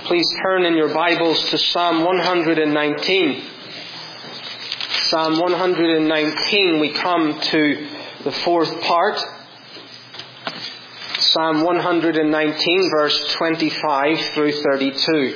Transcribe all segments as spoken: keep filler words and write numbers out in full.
Please turn in your Bibles to Psalm one nineteen. Psalm one nineteen, we come to the fourth part. Psalm one nineteen, verse twenty-five through thirty-two.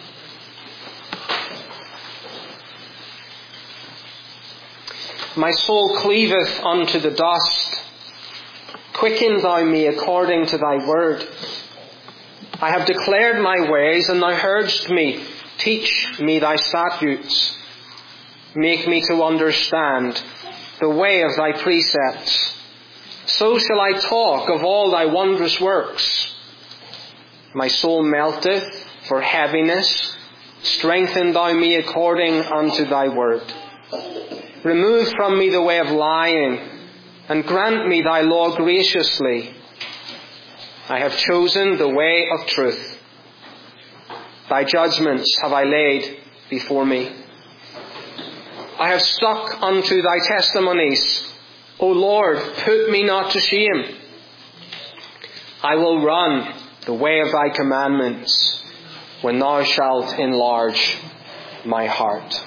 My soul cleaveth unto the dust. Quicken thou me according to thy word. I have declared my ways, and thou heardest me. Teach me thy statutes. Make me to understand the way of thy precepts. So shall I talk of all thy wondrous works. My soul melteth for heaviness. Strengthen thou me according unto thy word. Remove from me the way of lying, and grant me thy law graciously. I have chosen the way of truth. Thy judgments have I laid before me. I have stuck unto thy testimonies. O Lord, put me not to shame. I will run the way of thy commandments when thou shalt enlarge my heart.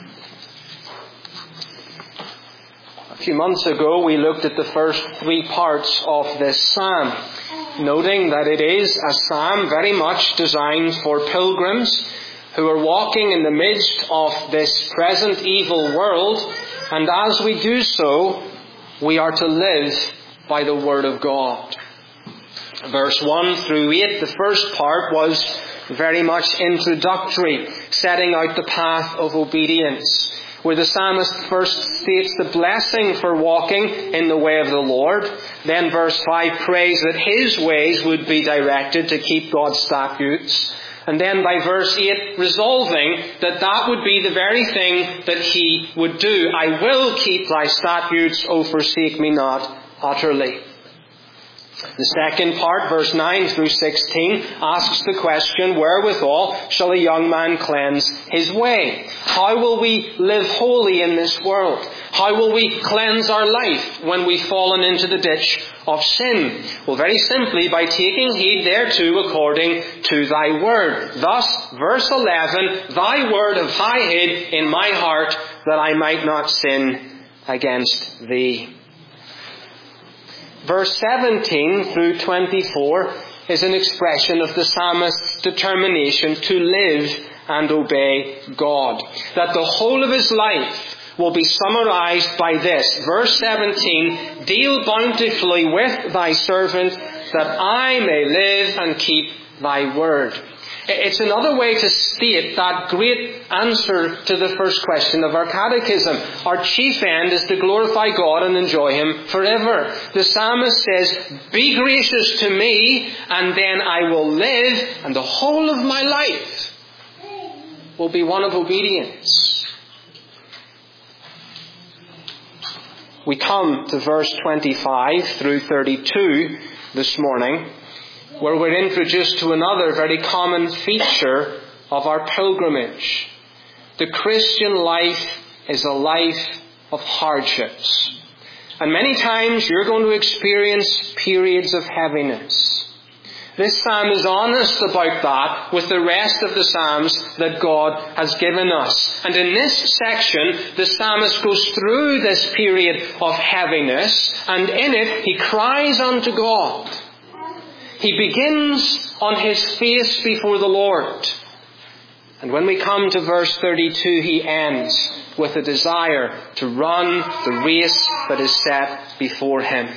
A few months ago, we looked at the first three parts of this psalm, noting that it is a psalm very much designed for pilgrims who are walking in the midst of this present evil world, and as we do so, we are to live by the Word of God. Verse one through eight, the first part was very much introductory, setting out the path of obedience, where the psalmist first states the blessing for walking in the way of the Lord. Then verse five prays that his ways would be directed to keep God's statutes. And then by verse eight, resolving that that would be the very thing that he would do. I will keep thy statutes, O forsake me not utterly. The second part, verse nine through sixteen, asks the question, wherewithal shall a young man cleanse his way? How will we live holy in this world? How will we cleanse our life when we've fallen into the ditch of sin? Well, very simply, by taking heed thereto according to thy word. Thus, verse eleven, thy word have I hid in my heart that I might not sin against thee. Verse seventeen through twenty-four is an expression of the psalmist's determination to live and obey God. That the whole of his life will be summarized by this. Verse seventeen, deal bountifully with thy servant, that I may live and keep thy word. It's another way to state that great answer to the first question of our catechism. Our chief end is to glorify God and enjoy Him forever. The psalmist says, be gracious to me, and then I will live, and the whole of my life will be one of obedience. We come to verse twenty-five through thirty-two this morning, where we're introduced to another very common feature of our pilgrimage. The Christian life is a life of hardships. And many times you're going to experience periods of heaviness. This psalm is honest about that with the rest of the psalms that God has given us. And in this section, the psalmist goes through this period of heaviness, and in it he cries unto God. He begins on his face before the Lord. And when we come to verse thirty-two, he ends with a desire to run the race that is set before him.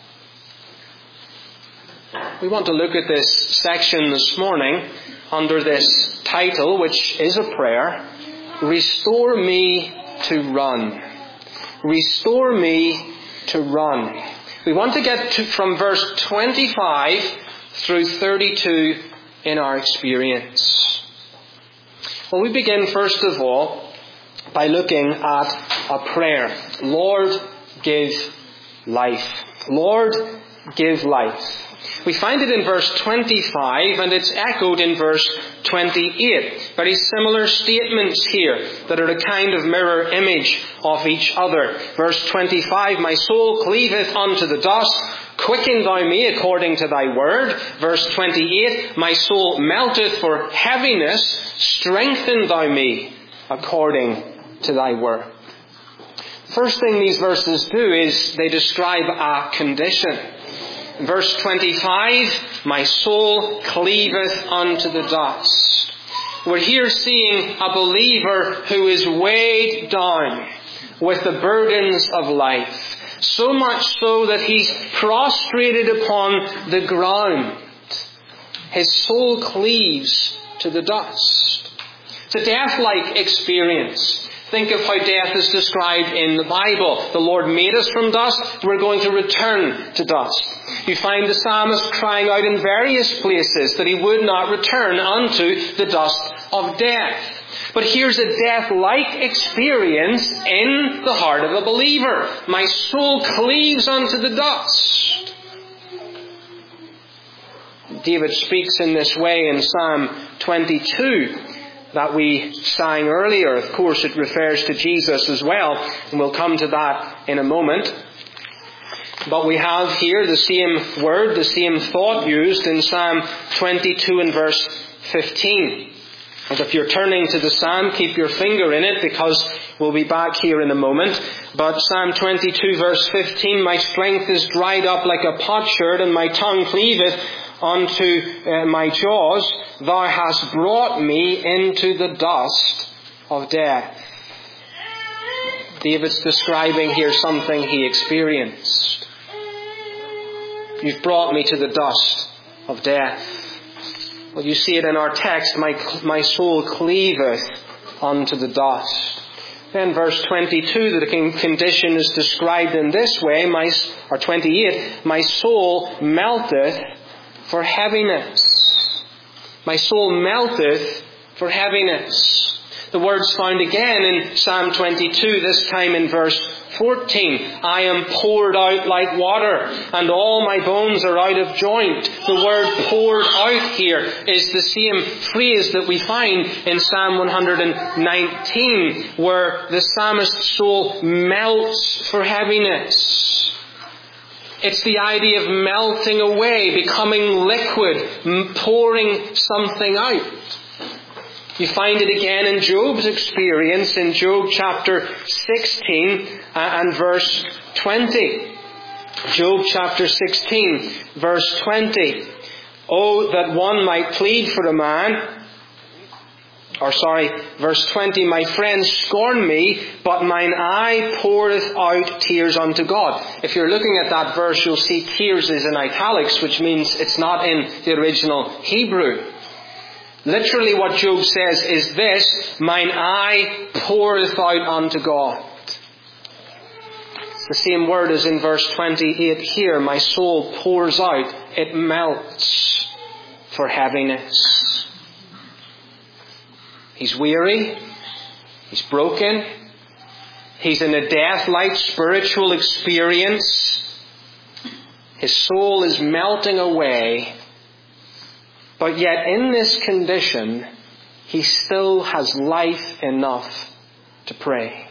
We want to look at this section this morning under this title, which is a prayer, Restore me to run. Restore me to run. We want to get to, from verse twenty-five through thirty-two in our experience. Well, we begin first of all by looking at a prayer. Lord, give life. Lord, give life. We find it in verse twenty-five, and it's echoed in verse twenty-eight. Very similar statements here that are a kind of mirror image of each other. Verse twenty-five, my soul cleaveth unto the dust. quicken thou me according to thy word. Verse twenty-eight, my soul melteth for heaviness, strengthen thou me according to thy word. First thing these verses do is they describe a condition. Verse twenty-five, my soul cleaveth unto the dust. We're here seeing a believer who is weighed down with the burdens of life. So much so that he's prostrated upon the ground. His soul cleaves to the dust. It's a death-like experience. Think of how death is described in the Bible. The Lord made us from dust. We're going to return to dust. You find the psalmist crying out in various places that he would not return unto the dust of death. But here's a death-like experience in the heart of a believer. My soul cleaves unto the dust. David speaks in this way in Psalm twenty-two that we sang earlier. Of course, it refers to Jesus as well, and we'll come to that in a moment. But we have here the same word, the same thought used in Psalm twenty-two and verse fifteen. And if you're turning to the Psalm, keep your finger in it, because we'll be back here in a moment. But Psalm twenty-two verse fifteen, my strength is dried up like a potsherd, and my tongue cleaveth unto uh, my jaws. Thou hast brought me into the dust of death. David's describing here something he experienced. You've brought me to the dust of death. Well, you see it in our text, my, my soul cleaveth unto the dust. Then verse twenty-two, the condition is described in this way, my, or twenty-eight, my soul melteth for heaviness. My soul melteth for heaviness. The word's found again in Psalm twenty-two, this time in verse fourteen. I am poured out like water, and all my bones are out of joint. The word poured out here is the same phrase that we find in Psalm one nineteen, where the psalmist's soul melts for heaviness. It's the idea of melting away, becoming liquid, pouring something out. You find it again in Job's experience in Job chapter sixteen and verse twenty. Job chapter sixteen, verse twenty. Oh, that one might plead for a man. Or sorry, verse twenty, my friends scorn me, but mine eye poureth out tears unto God. If you're looking at that verse, you'll see tears is in italics, which means it's not in the original Hebrew. Literally what Job says is this, mine eye poureth out unto God. It's the same word as in verse twenty-eight here, my soul pours out, it melts for heaviness. He's weary, he's broken, he's in a death-like spiritual experience. His soul is melting away. But yet in this condition, he still has life enough to pray.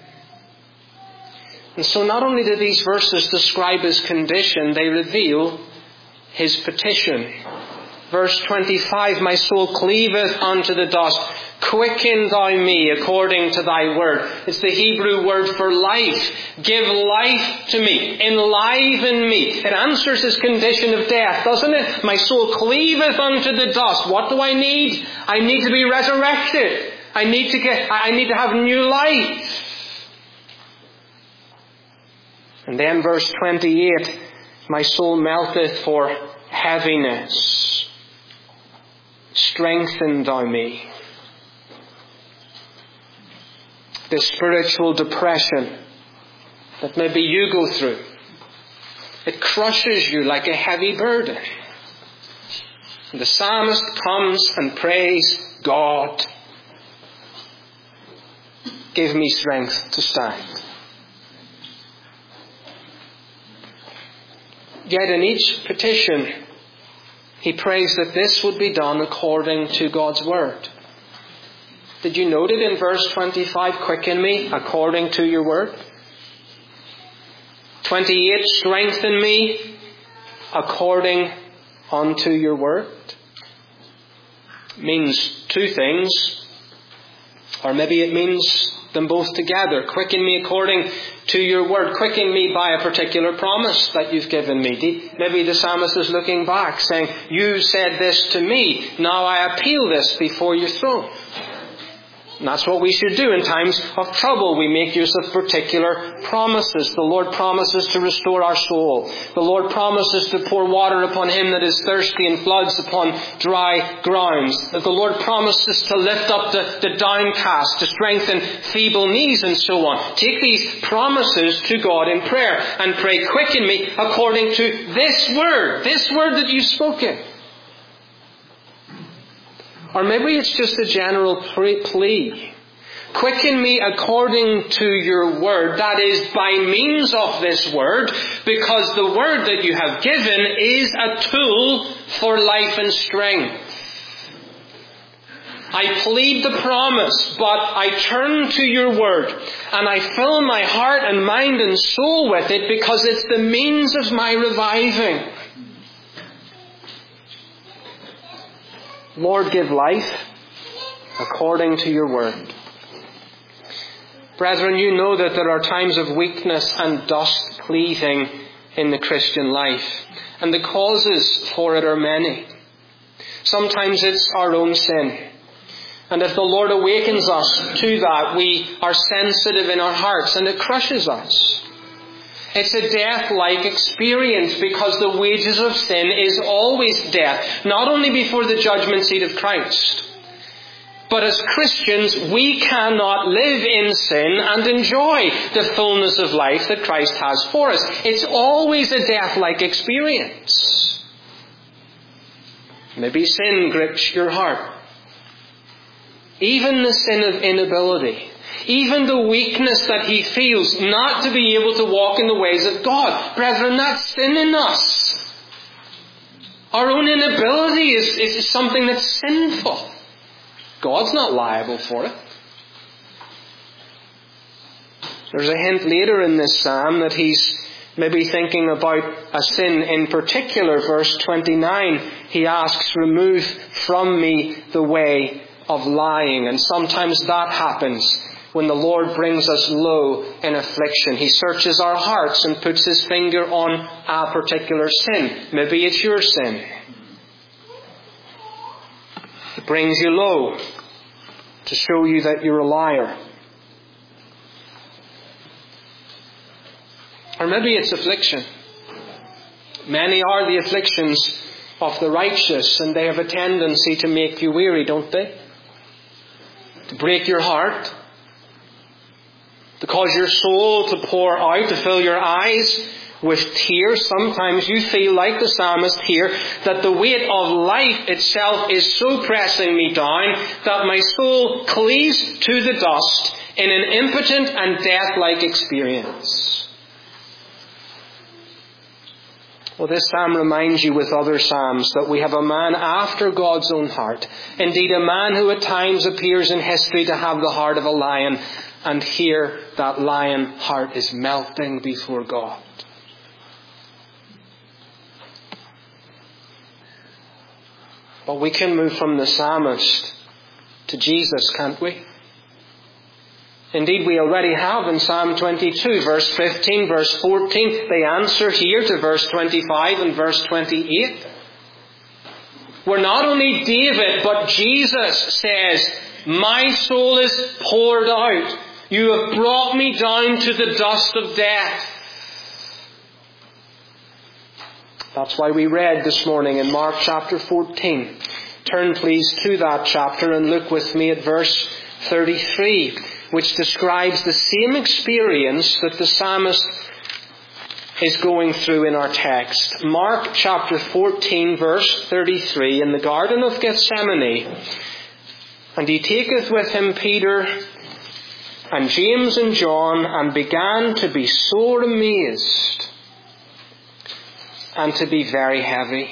And so not only do these verses describe his condition, they reveal his petition. Verse twenty-five, my soul cleaveth unto the dust. Quicken thou me according to thy word. It's the Hebrew word for life. Give life to me. Enliven me. It answers his condition of death, doesn't it? My soul cleaveth unto the dust. What do I need? I need to be resurrected. I need to get, I need to have new life. And then verse twenty-eight, my soul melteth for heaviness. Strengthen thou me. This spiritual depression that maybe you go through, it crushes you like a heavy burden. And the psalmist comes and prays, God, give me strength to stand. Yet in each petition, he prays that this would be done according to God's word. Did you note it in verse twenty-five? Quicken me according to your word. twenty-eight, strengthen me. according unto your word? It means two things. Or maybe it means them both together. Quicken me according to your word. Quicken me by a particular promise that you've given me. Maybe the psalmist is looking back saying, you said this to me. Now I appeal this before your throne. And that's what we should do in times of trouble. We make use of particular promises. The Lord promises to restore our soul. The Lord promises to pour water upon him that is thirsty and floods upon dry grounds. That the Lord promises to lift up the, the downcast, to strengthen feeble knees and so on. Take these promises to God in prayer and pray, quicken me according to this word, this word that you've spoken. Or maybe it's just a general plea. Quicken me according to your word. That is, by means of this word, because the word that you have given is a tool for life and strength. I plead the promise, but I turn to your word, and I fill my heart and mind and soul with it because it's the means of my reviving. Lord, give life according to your word. Brethren, you know that there are times of weakness and dust cleaving in the Christian life. And the causes for it are many. Sometimes it's our own sin. And if the Lord awakens us to that, we are sensitive in our hearts and it crushes us. It's a death-like experience because the wages of sin is always death. Not only before the judgment seat of Christ, but as Christians, we cannot live in sin and enjoy the fullness of life that Christ has for us. It's always a death-like experience. Maybe sin grips your heart. Even the sin of inability. Even the weakness that he feels not to be able to walk in the ways of God. Brethren, that's sin in us. Our own inability is, is something that's sinful. God's not liable for it. There's a hint later in this psalm that he's maybe thinking about a sin in particular. Verse twenty-nine, he asks, remove from me the way of lying. And sometimes that happens when the Lord brings us low in affliction. He searches our hearts and puts his finger on a particular sin. Maybe it's your sin. It brings you low to show you that you're a liar. Or maybe it's affliction. Many are the afflictions of the righteous, and they have a tendency to make you weary, don't they? To break your heart, to cause your soul to pour out, to fill your eyes with tears. Sometimes you feel like the psalmist here, that the weight of life itself is so pressing me down that my soul cleaves to the dust in an impotent and death-like experience. Well, this psalm reminds you with other psalms that we have a man after God's own heart. Indeed, a man who at times appears in history to have the heart of a lion. And here that lion heart is melting before God. But we can move from the psalmist to Jesus, can't we? Indeed, we already have in Psalm twenty-two, verse fifteen, verse fourteen. They answer here to verse twenty-five and verse twenty-eight. Where not only David, but Jesus says, my soul is poured out. You have brought me down to the dust of death. That's why we read this morning in Mark chapter fourteen. Turn please to that chapter and look with me at verse thirty-three, which describes the same experience that the psalmist is going through in our text. Mark chapter fourteen, verse thirty-three, in the Garden of Gethsemane. And he taketh with him Peter and James and John, and began to be sore amazed, and to be very heavy.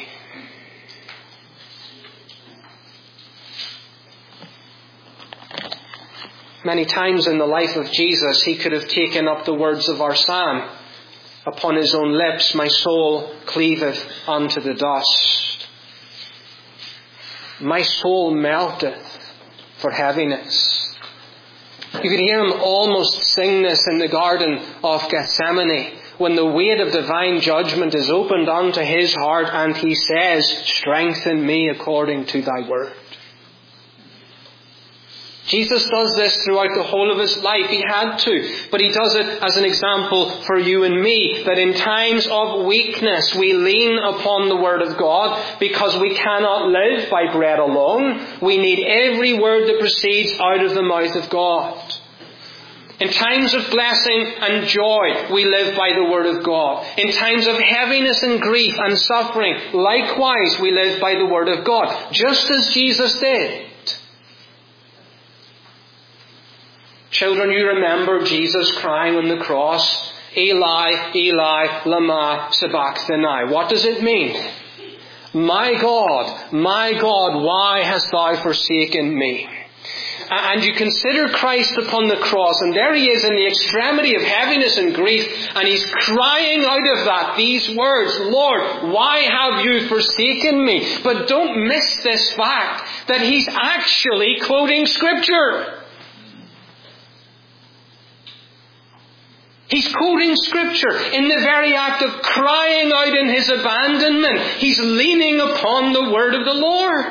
Many times in the life of Jesus, he could have taken up the words of our psalm Upon his own lips my soul cleaveth unto the dust. My soul melteth for heaviness. You could hear him almost sing this in the Garden of Gethsemane, when the weight of divine judgment is opened unto his heart and he says, strengthen me according to thy word. Jesus does this throughout the whole of his life. He had to, but he does it as an example for you and me, that in times of weakness we lean upon the word of God, because we cannot live by bread alone. We need every word that proceeds out of the mouth of God. In times of blessing and joy, we live by the word of God. In times of heaviness and grief and suffering, likewise we live by the word of God, just as Jesus did. Children, you remember Jesus crying on the cross, Eli, Eli, lama sabachthani. What does it mean? My God, my God, why hast thou forsaken me? And you consider Christ upon the cross, and there he is in the extremity of heaviness and grief, and he's crying out of that these words, Lord, why have you forsaken me? But don't miss this fact that he's actually quoting Scripture. He's quoting Scripture in the very act of crying out in his abandonment. He's leaning upon the word of the Lord.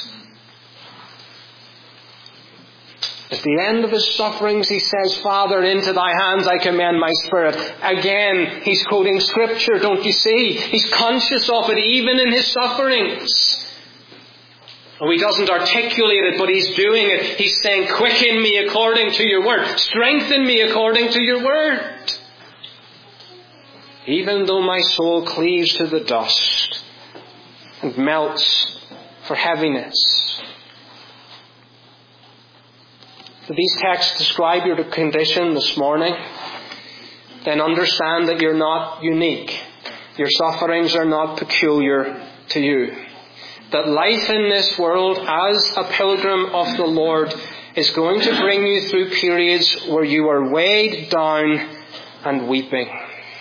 At the end of his sufferings, he says, Father, into thy hands I commend my spirit. Again, he's quoting Scripture, don't you see? He's conscious of it even in his sufferings. Oh, he doesn't articulate it, but he's doing it. He's saying, quicken me according to your word. Strengthen me according to your word. Even though my soul cleaves to the dust and melts for heaviness. Do these texts describe your condition this morning? Then understand that you're not unique. Your sufferings are not peculiar to you. That life in this world as a pilgrim of the Lord is going to bring you through periods where you are weighed down and weeping.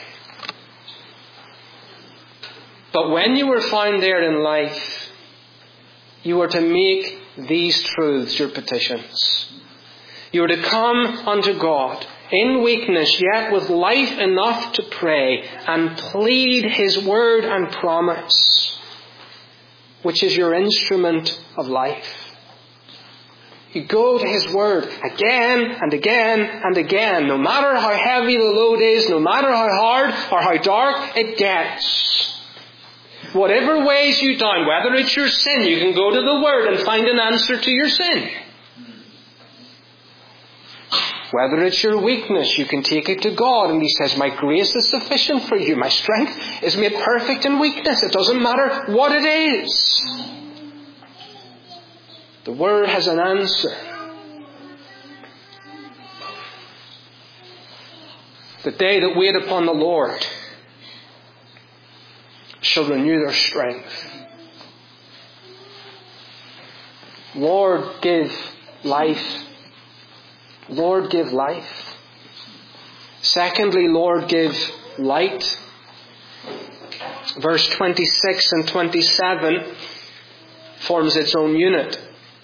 But when you were found there in life, you are to make these truths your petitions. You are to come unto God in weakness, yet with life enough to pray and plead his word and promise, which is your instrument of life. You go to his word again and again and again, no matter how heavy the load is, no matter how hard or how dark it gets. Whatever weighs you down, whether it's your sin, you can go to the word and find an answer to your sin. Whether it's your weakness, you can take it to God, and he says, my grace is sufficient for you. My strength is made perfect in weakness. It doesn't matter what it is. The word has an answer. The they that wait upon the Lord shall renew their strength. Lord, give life. Lord, give life. Secondly, Lord, give light. Verse twenty-six and twenty-seven forms its own unit.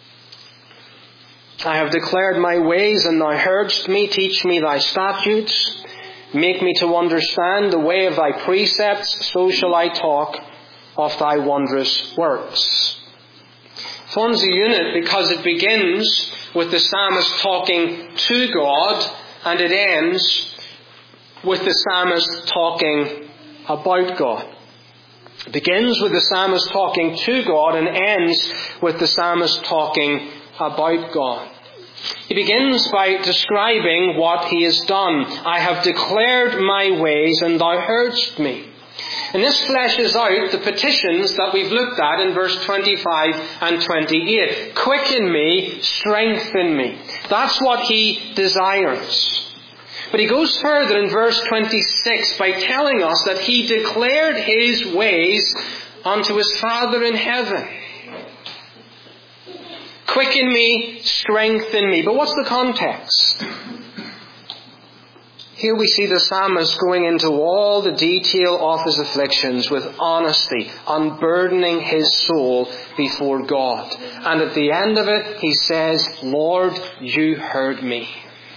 I have declared my ways, and thou heardst me. Teach me thy statutes. Make me to understand the way of thy precepts. So shall I talk of thy wondrous works. Forms a unit because it begins with the psalmist talking to God, and it ends with the psalmist talking about God. It begins with the psalmist talking to God and ends with the psalmist talking about God. He begins by describing what he has done. I have declared my ways, and thou heardst me. And this fleshes out the petitions that we've looked at in verse twenty-five and twenty-eight. Quicken me, strengthen me. That's what he desires. But he goes further in verse twenty-six by telling us that he declared his ways unto his Father in heaven. Quicken me, strengthen me. But what's the context? Here we see the psalmist going into all the detail of his afflictions with honesty, unburdening his soul before God. And at the end of it, he says, Lord, you heard me.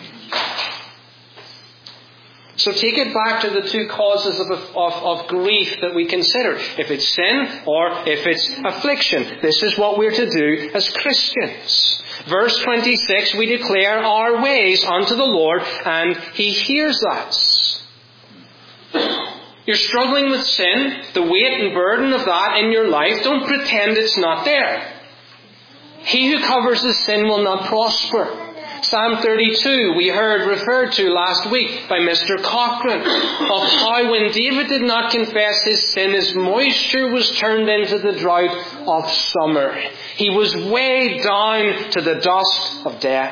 So take it back to the two causes of, of, of grief that we consider. If it's sin or if it's affliction. This is what we're to do as Christians. Verse twenty-six, we declare our ways unto the Lord, and He hears us. You're struggling with sin, the weight and burden of that in your life. Don't pretend it's not there. He who covers his sin will not prosper. Psalm thirty-two, we heard referred to last week by Mister Cochrane, of how when David did not confess his sin, his moisture was turned into the drought of summer. He was weighed down to the dust of death.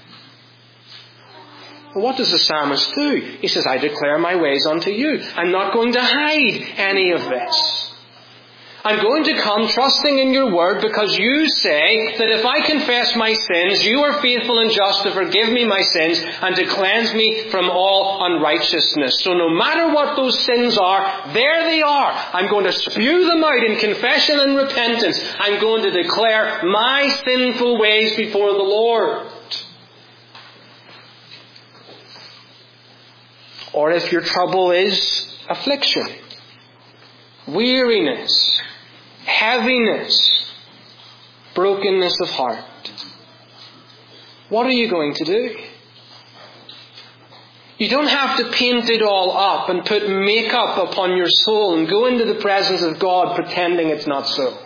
Well, what does the psalmist do? He says, I declare my ways unto you. I'm not going to hide any of this. I'm going to come trusting in your word because you say that if I confess my sins, you are faithful and just to forgive me my sins and to cleanse me from all unrighteousness. So no matter what those sins are, there they are. I'm going to spew them out in confession and repentance. I'm going to declare my sinful ways before the Lord. Or if your trouble is affliction, weariness, heaviness, brokenness of heart, what are you going to do? You don't have to paint it all up and put makeup upon your soul and go into the presence of God pretending it's not so.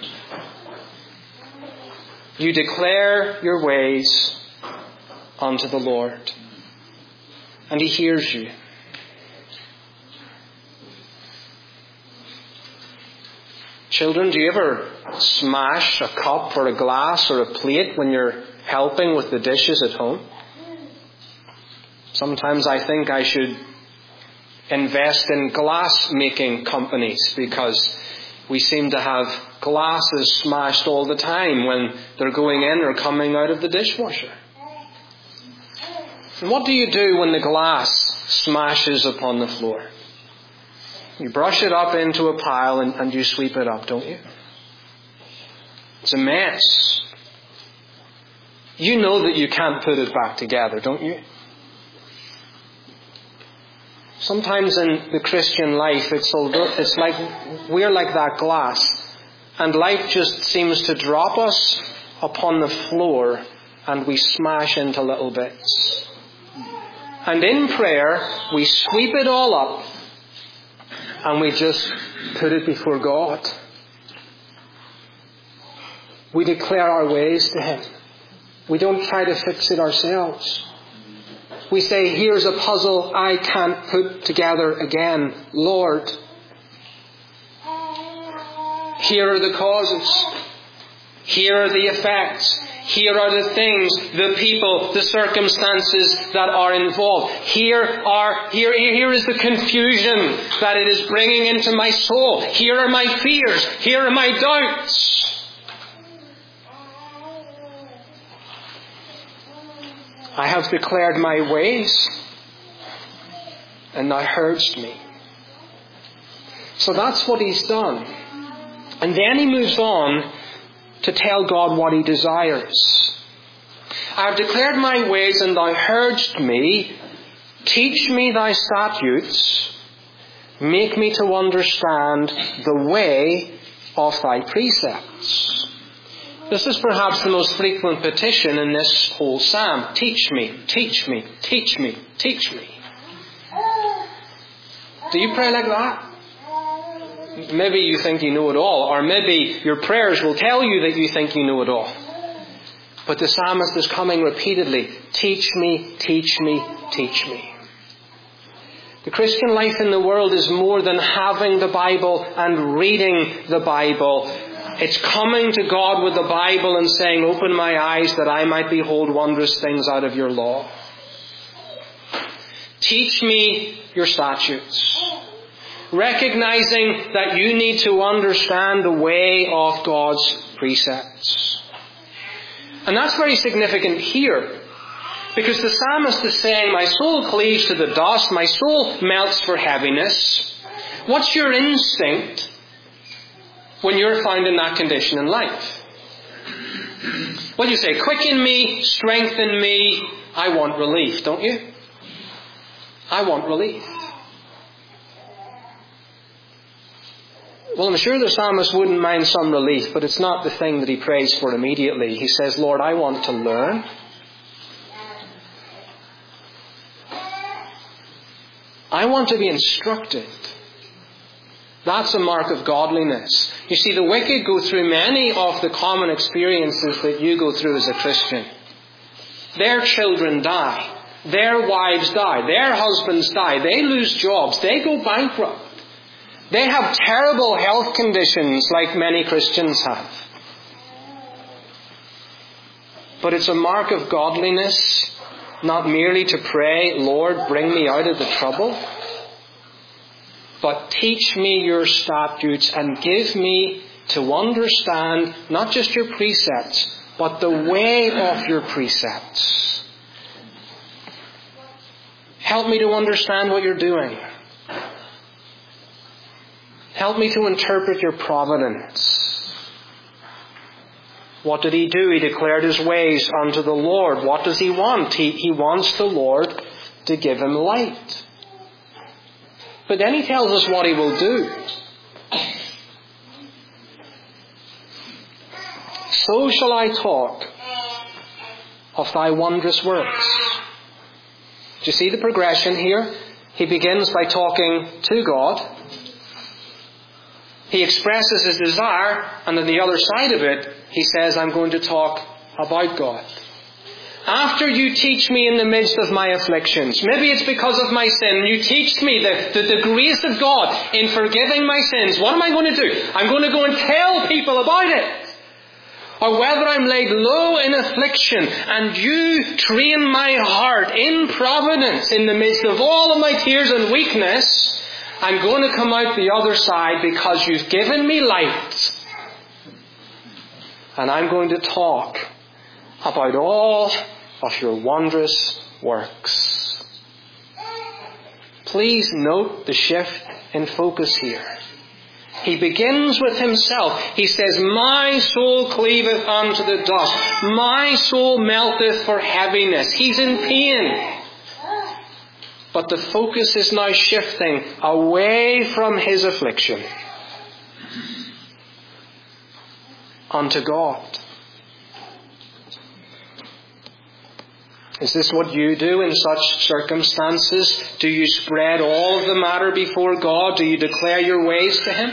You declare your ways unto the Lord, and He hears you. Children, do you ever smash a cup or a glass or a plate when you're helping with the dishes at home? Sometimes I think I should invest in glass making companies because we seem to have glasses smashed all the time when they're going in or coming out of the dishwasher. And what do you do when the glass smashes upon the floor? You brush it up into a pile and, and you sweep it up, don't you? It's a mess. You know that you can't put it back together, don't you? Sometimes in the Christian life, it's, it's like we're like that glass, and life just seems to drop us upon the floor and we smash into little bits. And in prayer, we sweep it all up and we just put it before God. We declare our ways to Him. We don't try to fix it ourselves. We say, here's a puzzle I can't put together again. Lord, here are the causes. Here are the effects. Here are the things, the people, the circumstances that are involved. Here are, here, here is the confusion that it is bringing into my soul. Here are my fears. Here are my doubts. I have declared my ways, and thou heardst me. So that's what he's done. And then he moves on to tell God what he desires. I have declared my ways, and thou heardst me. Teach me thy statutes. Make me to understand the way of thy precepts. This is perhaps the most frequent petition in this whole psalm. Teach me, teach me, teach me, teach me. Do you pray like that? Maybe you think you know it all, or maybe your prayers will tell you that you think you know it all. But the psalmist is coming repeatedly. Teach me, teach me, teach me. The Christian life in the world is more than having the Bible and reading the Bible. It's coming to God with the Bible and saying, open my eyes that I might behold wondrous things out of your law. Teach me your statutes. Recognizing that you need to understand the way of God's precepts. And that's very significant here. Because the psalmist is saying, my soul cleaves to the dust, my soul melts for heaviness. What's your instinct when you're found in that condition in life? Well, you say, quicken me, strengthen me, I want relief, don't you? I want relief. Well, I'm sure the psalmist wouldn't mind some relief, but it's not the thing that he prays for immediately. He says, Lord, I want to learn. I want to be instructed. That's a mark of godliness. You see, the wicked go through many of the common experiences that you go through as a Christian. Their children die. Their wives die. Their husbands die. They lose jobs. They go bankrupt. They have terrible health conditions like many Christians have. But it's a mark of godliness not merely to pray, Lord, bring me out of the trouble, but teach me your statutes and give me to understand not just your precepts, but the way of your precepts. Help me to understand what you're doing. Help me to interpret your providence. What did he do? He declared his ways unto the Lord. What does he want? He, he wants the Lord to give him light. But then he tells us what he will do. So shall I talk of thy wondrous works. Do you see the progression here? He begins by talking to God. He expresses his desire, and on the other side of it, he says, I'm going to talk about God. After you teach me in the midst of my afflictions, maybe it's because of my sin, you teach me the, the, the grace of God in forgiving my sins. What am I going to do? I'm going to go and tell people about it. Or whether I'm laid low in affliction and you train my heart in providence in the midst of all of my tears and weakness, I'm going to come out the other side because you've given me light. And I'm going to talk about all of your wondrous works. Please note the shift in focus here. He begins with himself. He says, my soul cleaveth unto the dust. My soul melteth for heaviness. He's in pain. But the focus is now shifting away from his affliction unto God. Is this what you do in such circumstances? Do you spread all of the matter before God? Do you declare your ways to him?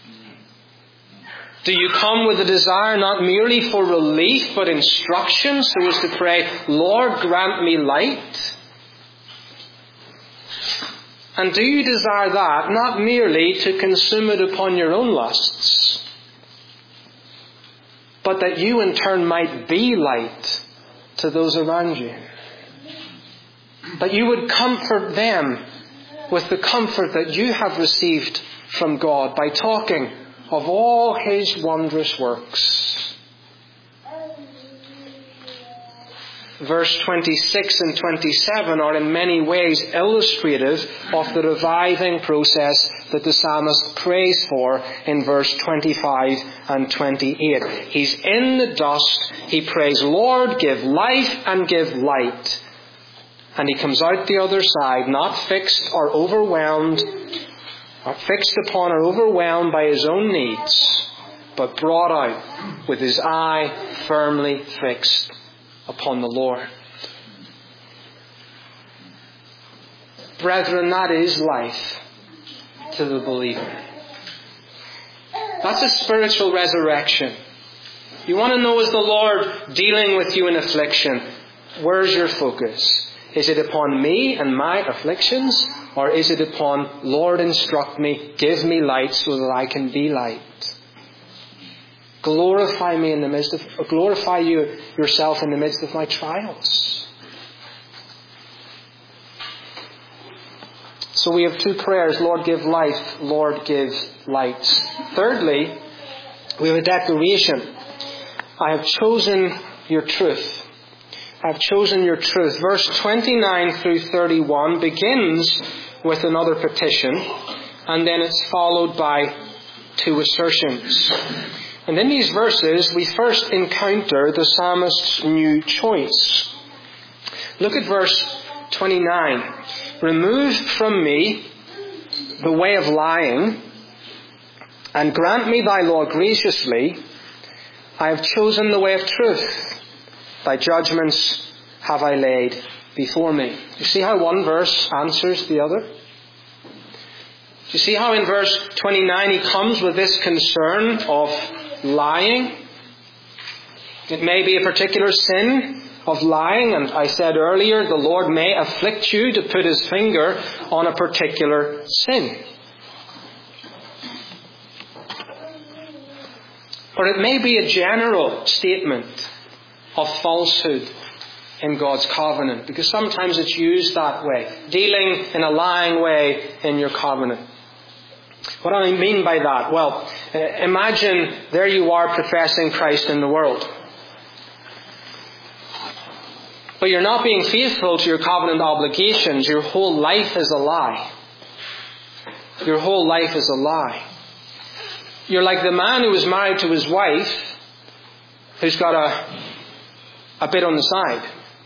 Do you come with a desire not merely for relief but instruction, so as to pray, Lord, grant me light? And do you desire that not merely to consume it upon your own lusts, but that you in turn might be light to those around you? That you would comfort them with the comfort that you have received from God by talking of all his wondrous works. Verse twenty-six and twenty-seven are in many ways illustrative of the reviving process that the psalmist prays for in verse twenty-five and twenty-eight. He's in the dust. He prays, Lord, give life and give light. And he comes out the other side, not fixed or overwhelmed, or fixed upon or overwhelmed by his own needs, but brought out with his eye firmly fixed upon the Lord. Brethren, that is life to the believer. That's a spiritual resurrection. You want to know, is the Lord dealing with you in affliction? Where's your focus? Is it upon me and my afflictions? Or is it upon, Lord, instruct me, give me light so that I can be light? Glorify me in the midst of, glorify you yourself in the midst of my trials. So we have two prayers, Lord, give life, Lord, give light. Thirdly, we have a declaration. I have chosen your truth. I've chosen your truth. Verse twenty-nine through thirty-one begins with another petition, and then it's followed by two assertions. And in these verses, we first encounter the psalmist's new choice. Look at verse twenty-nine. Remove from me the way of lying, and grant me thy law graciously. I have chosen the way of truth. Thy judgments have I laid before me. You see how one verse answers the other? You see how in verse twenty-nine he comes with this concern of lying? It may be a particular sin of lying, and I said earlier, the Lord may afflict you to put his finger on a particular sin. Or it may be a general statement of falsehood in God's covenant, because sometimes it's used that way, dealing in a lying way in your covenant. What do I mean by that? Well, imagine there you are professing Christ in the world, but you're not being faithful to your covenant obligations. Your whole life is a lie. Your whole life is a lie. You're like the man who is married to his wife, who's got a a bit on the side.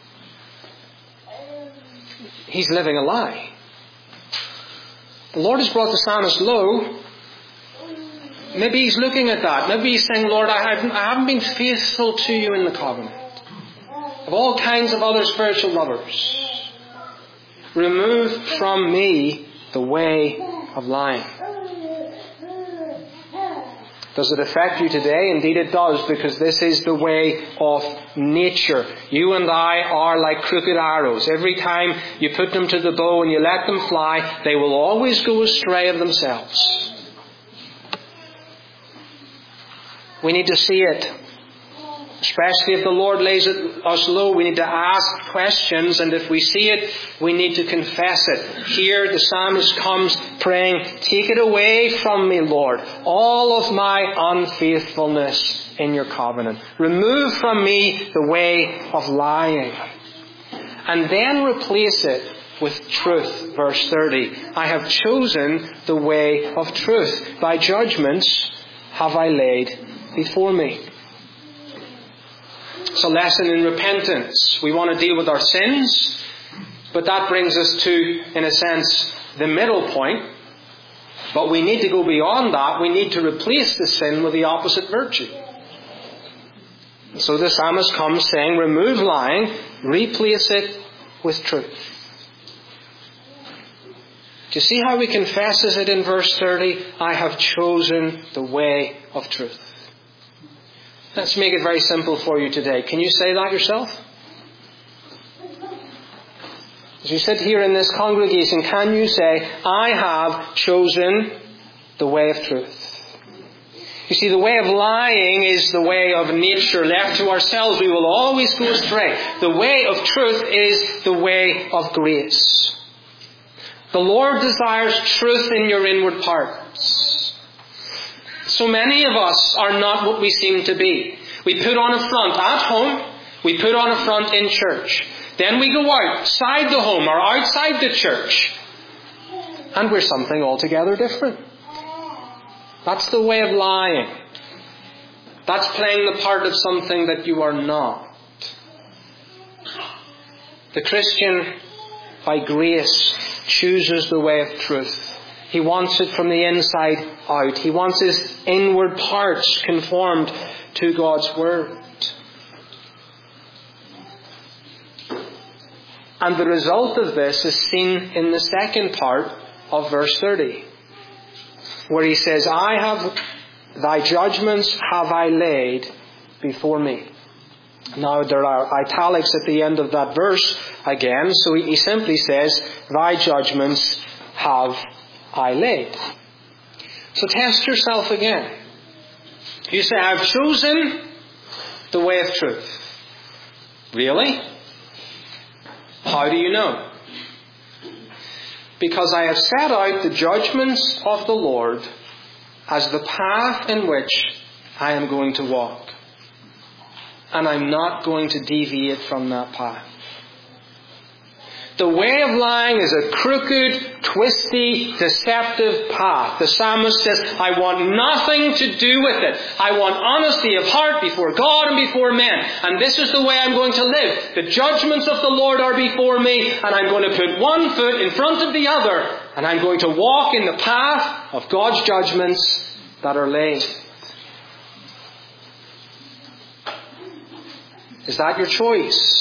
He's living a lie. The Lord has brought the psalmist low. Maybe he's looking at that. Maybe he's saying, Lord, I haven't, I haven't been faithful to you in the covenant. Of all kinds of other spiritual lovers. Remove from me the way of lying. Does it affect you today? Indeed it does, because this is the way of nature. You and I are like crooked arrows. Every time you put them to the bow and you let them fly, they will always go astray of themselves. We need to see it. Especially if the Lord lays it, us low, we need to ask questions, and if we see it, we need to confess it. Here the psalmist comes praying, take it away from me, Lord, all of my unfaithfulness in your covenant. Remove from me the way of lying. And then replace it with truth. Verse thirty. I have chosen the way of truth. Thy judgments have I laid before me. It's a lesson in repentance. We want to deal with our sins, but that brings us to, in a sense, the middle point. But we need to go beyond that. We need to replace the sin with the opposite virtue. So the psalmist comes saying, remove lying, replace it with truth. Do you see how he confesses it in verse thirty? I have chosen the way of truth. Let's make it very simple for you today. Can you say that yourself? As you sit here in this congregation, can you say, I have chosen the way of truth? You see, the way of lying is the way of nature. Left to ourselves, we will always go astray. The way of truth is the way of grace. The Lord desires truth in your inward parts. So many of us are not what we seem to be. We put on a front at home. We put on a front in church. Then we go outside the home or outside the church. And we're something altogether different. That's the way of lying. That's playing the part of something that you are not. The Christian, by grace, chooses the way of truth. He wants it from the inside out. He wants his inward parts conformed to God's Word. And the result of this is seen in the second part of verse thirty, where he says, I have, thy judgments have I laid before me. Now there are italics at the end of that verse again, so he, he simply says, thy judgments have I laid. So test yourself again. You say, I've chosen the way of truth. Really? How do you know? Because I have set out the judgments of the Lord as the path in which I am going to walk. and I'm not going to deviate from that path. The way of lying is a crooked, twisty, deceptive path. The psalmist says, I want nothing to do with it. I want honesty of heart before God and before men. And this is the way I'm going to live. The judgments of the Lord are before me, and I'm going to put one foot in front of the other, and I'm going to walk in the path of God's judgments that are laid. Is that your choice?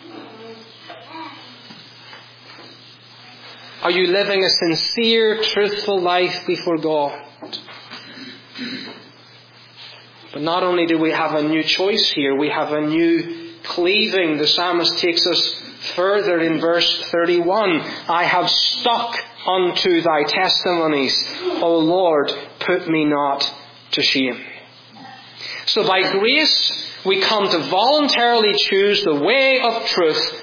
Are you living a sincere, truthful life before God? But not only do we have a new choice here, we have a new cleaving. The psalmist takes us further in verse thirty-one. I have stuck unto thy testimonies, O Lord, put me not to shame. So by grace, we come to voluntarily choose the way of truth.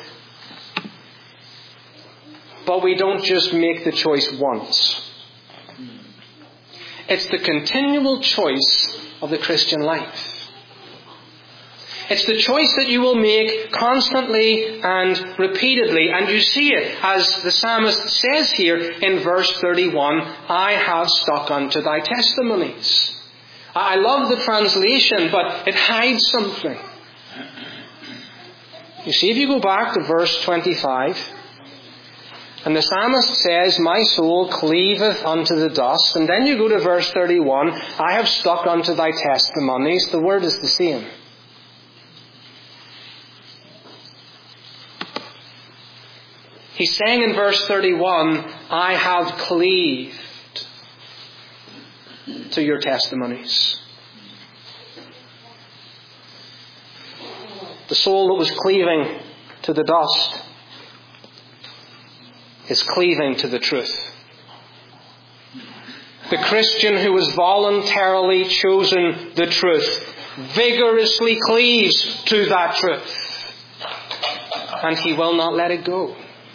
But we don't just make the choice once. It's the continual choice of the Christian life. It's the choice that you will make constantly and repeatedly. And you see it as the psalmist says here in verse thirty-one, I have stuck unto thy testimonies. I love the translation, but it hides something. You see, if you go back to verse twenty-five, and the psalmist says, my soul cleaveth unto the dust. And then you go to verse thirty-one, I have stuck unto thy testimonies. The word is the same. He's saying in verse thirty-one, I have cleaved to your testimonies. The soul that was cleaving to the dust is cleaving to the truth. The Christian who has voluntarily chosen the truth vigorously cleaves to that truth. And he will not let it go.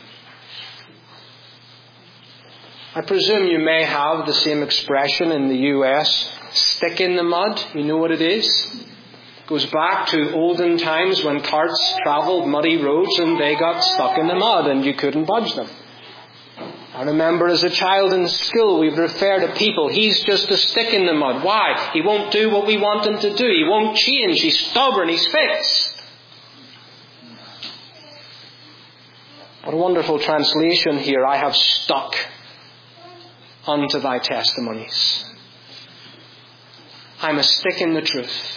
I presume you may have the same expression in the U S, stick in the mud. You know what it is? It goes back to olden times when carts travelled muddy roads and they got stuck in the mud and you couldn't budge them. I remember as a child in school we would refer to people, he's just a stick in the mud. Why? He won't do what we want him to do. He won't change. He's stubborn. He's fixed. What a wonderful translation here. I have stuck unto thy testimonies. I'm a stick in the truth.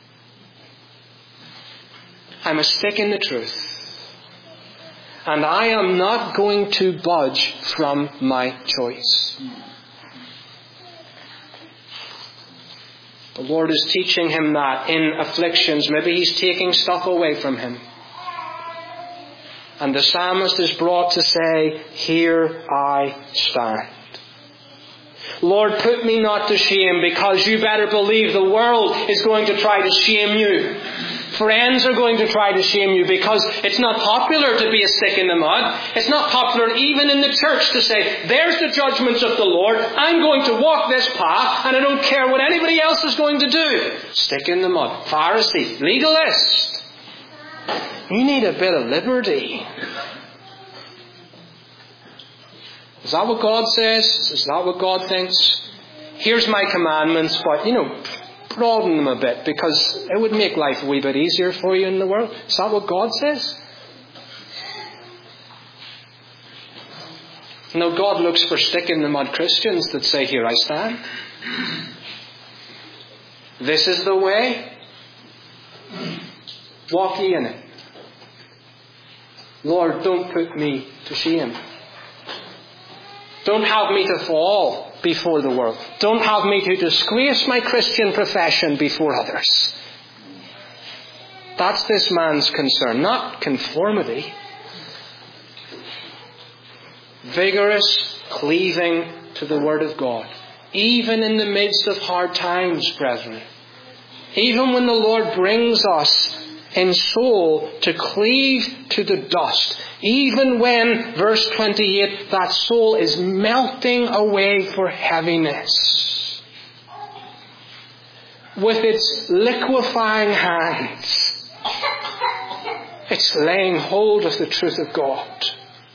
I'm a stick in the truth. And I am not going to budge from my choice. The Lord is teaching him that in afflictions. Maybe he's taking stuff away from him. And the psalmist is brought to say, here I stand. Lord, put me not to shame, because you better believe the world is going to try to shame you. Friends are going to try to shame you because it's not popular to be a stick in the mud. It's not popular even in the church to say, there's the judgments of the Lord. I'm going to walk this path and I don't care what anybody else is going to do. Stick in the mud. Pharisee, legalist. You need a bit of liberty. Is that what God says? Is that what God thinks? Here's my commandments, but, you know, broaden them a bit because it would make life a wee bit easier for you in the world. Is that what God says? No, God looks for stick-in-the-mud Christians that say, here I stand. This is the way. Walk ye in it. Lord, don't put me to shame. Don't have me to fall before the world. Don't have me to disgrace my Christian profession before others. That's this man's concern, not conformity. Vigorous cleaving to the Word of God. Even in the midst of hard times, brethren. Even when the Lord brings us in soul to cleave to the dust. Even when, verse twenty-eight, that soul is melting away for heaviness. With its liquefying hands, It's laying hold of the truth of God.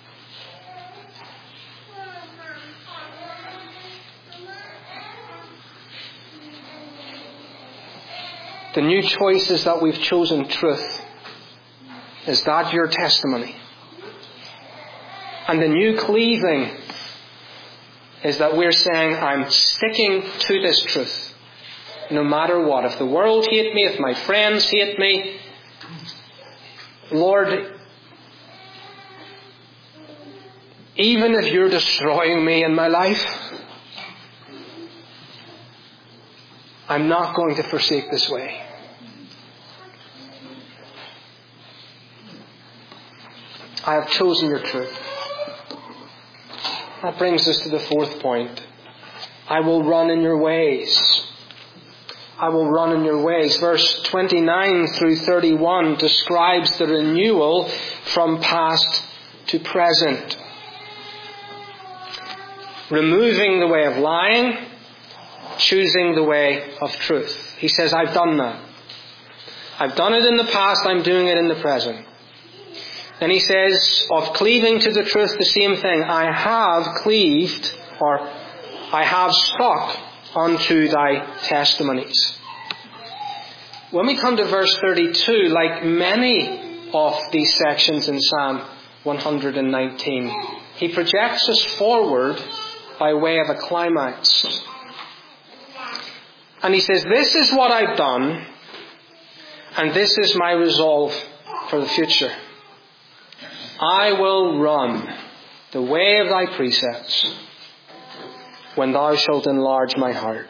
The new choice is that we've chosen truth. Is that your testimony? And the new cleaving is that we're saying, I'm sticking to this truth. No matter what. If the world hate me, if my friends hate me, Lord, even if you're destroying me in my life, I'm not going to forsake this way. I have chosen your truth. That brings us to the fourth point. I will run in your ways. I will run in your ways. Verse twenty-nine through thirty-one describes the renewal from past to present. Removing the way of lying, choosing the way of truth. He says, I've done that. I've done it in the past, I'm doing it in the present. Then he says, of cleaving to the truth, the same thing. I have cleaved, or I have stuck unto thy testimonies. When we come to verse thirty-two, like many of these sections in Psalm one hundred nineteen, he projects us forward by way of a climax. And he says, this is what I've done, and this is my resolve for the future. I will run the way of thy precepts when thou shalt enlarge my heart.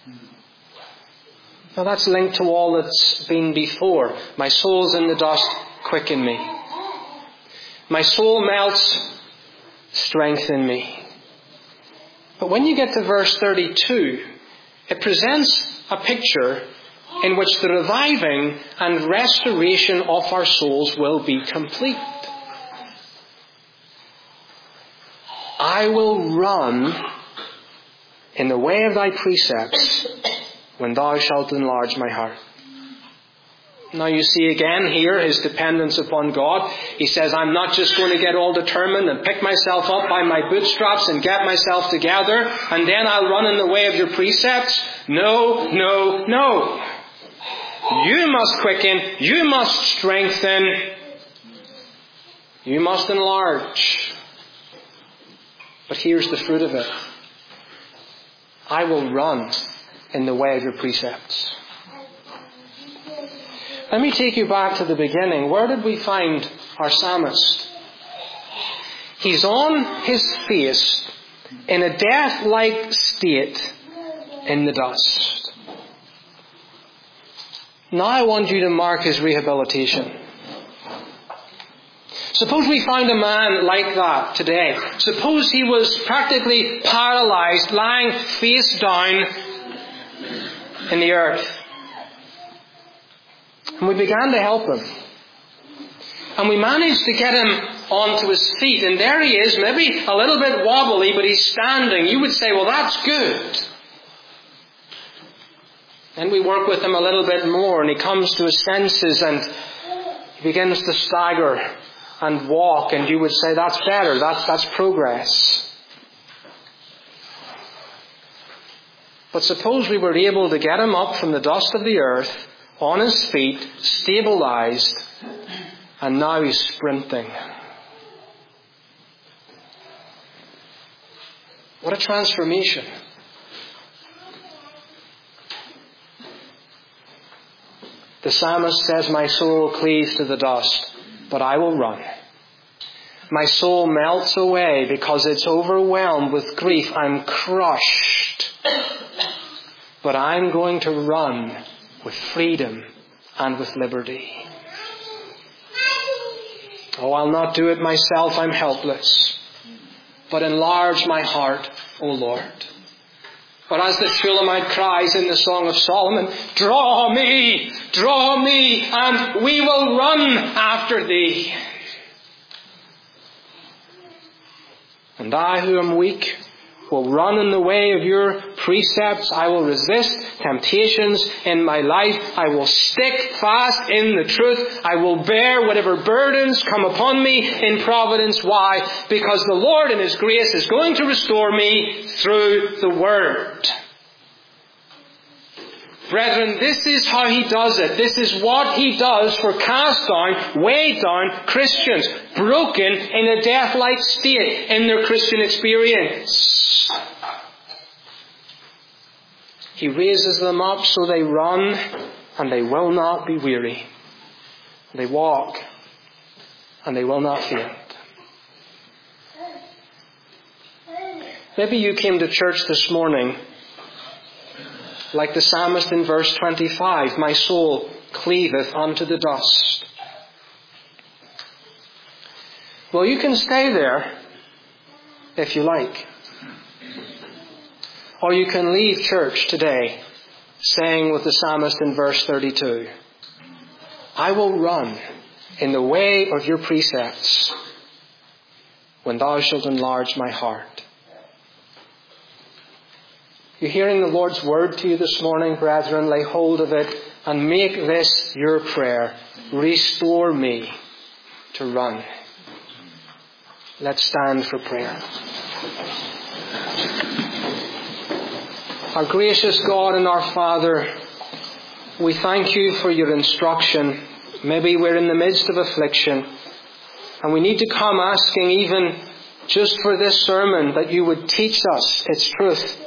Now that's linked to all that's been before. My soul's in the dust, quicken me. My soul melts, strengthen me. But when you get to verse thirty-two, it presents a picture in which the reviving and restoration of our souls will be complete. I will run in the way of thy precepts when thou shalt enlarge my heart. Now you see again here his dependence upon God. He says, I'm not just going to get all determined and pick myself up by my bootstraps and get myself together and then I'll run in the way of your precepts. No, no, no. You must quicken. You must strengthen. You must enlarge. But here's the fruit of it. I will run in the way of your precepts. Let me take you back to the beginning. Where did we find our psalmist? He's on his face in a death-like state in the dust. Now I want you to mark his rehabilitation. Suppose we find a man like that today. Suppose he was practically paralyzed, lying face down in the earth. And we began to help him. And we managed to get him onto his feet. And there he is, maybe a little bit wobbly, but he's standing. You would say, well, that's good. Then we work with him a little bit more, and he comes to his senses and he begins to stagger and walk, and you would say, that's better, that's, that's progress. But suppose we were able to get him up from the dust of the earth, on his feet, stabilized, and now he's sprinting. What a transformation. The psalmist says, my soul cleaves to the dust, but I will run. My soul melts away because it's overwhelmed with grief. I'm crushed. But I'm going to run with freedom and with liberty. Oh, I'll not do it myself. I'm helpless. But enlarge my heart, O Lord. But as the Shulamite cries in the Song of Solomon, draw me, draw me, and we will run after thee. And I who am weak will run in the way of your precepts. I will resist temptations in my life. I will stick fast in the truth. I will bear whatever burdens come upon me in providence. Why? Because the Lord in His grace is going to restore me through the Word. Brethren, this is how He does it. This is what He does for cast down, weighed down Christians, broken in a death-like state in their Christian experience. He raises them up so they run and they will not be weary. They walk and they will not faint. Maybe you came to church this morning like the psalmist in verse twenty-five, my soul cleaveth unto the dust. Well, you can stay there if you like. Or you can leave church today saying with the psalmist in verse thirty-two, I will run in the way of your precepts when thou shalt enlarge my heart. You're hearing the Lord's word to you this morning, brethren. Lay hold of it and make this your prayer. Restore me to run. Let's stand for prayer. Our gracious God and our Father, we thank you for your instruction. Maybe we're in the midst of affliction and we need to come asking even just for this sermon that you would teach us its truth.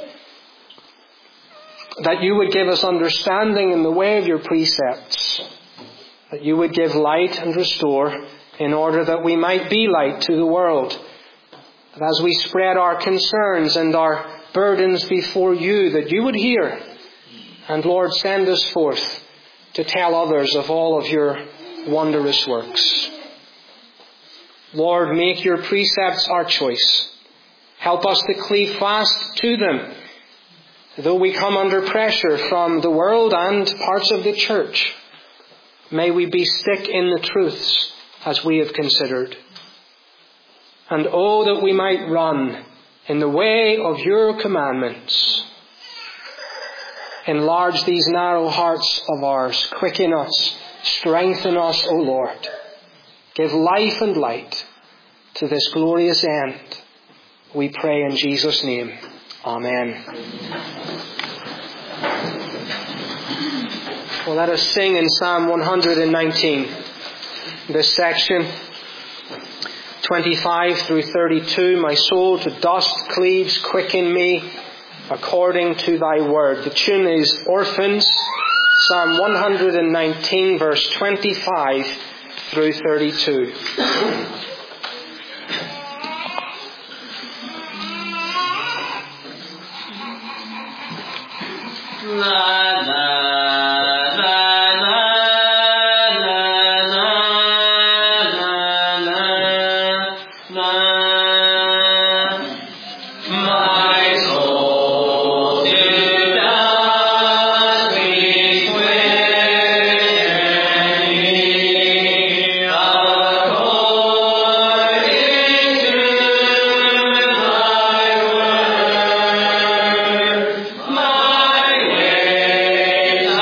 That you would give us understanding in the way of your precepts. That you would give light and restore in order that we might be light to the world. That as we spread our concerns and our burdens before you, that you would hear. And Lord, send us forth to tell others of all of your wondrous works. Lord, make your precepts our choice. Help us to cleave fast to them. Though we come under pressure from the world and parts of the church, may we be stick in the truths as we have considered. And oh, that we might run in the way of your commandments. Enlarge these narrow hearts of ours. Quicken us. Strengthen us, O Lord. Give life and light to this glorious end. We pray in Jesus' name. Amen. Well, let us sing in Psalm one hundred nineteen, this section, twenty-five through thirty-two. My soul to dust cleaves, quicken me according to thy word. The tune is Orphans, Psalm one hundred nineteen, verse twenty-five through thirty-two. La la la la la la la la. My soul to dust cleaves, quicken me according to thy word. My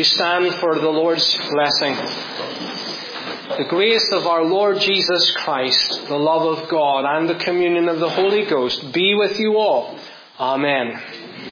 we stand for the Lord's blessing. The grace of our Lord Jesus Christ, the love of God, and the communion of the Holy Ghost be with you all. Amen.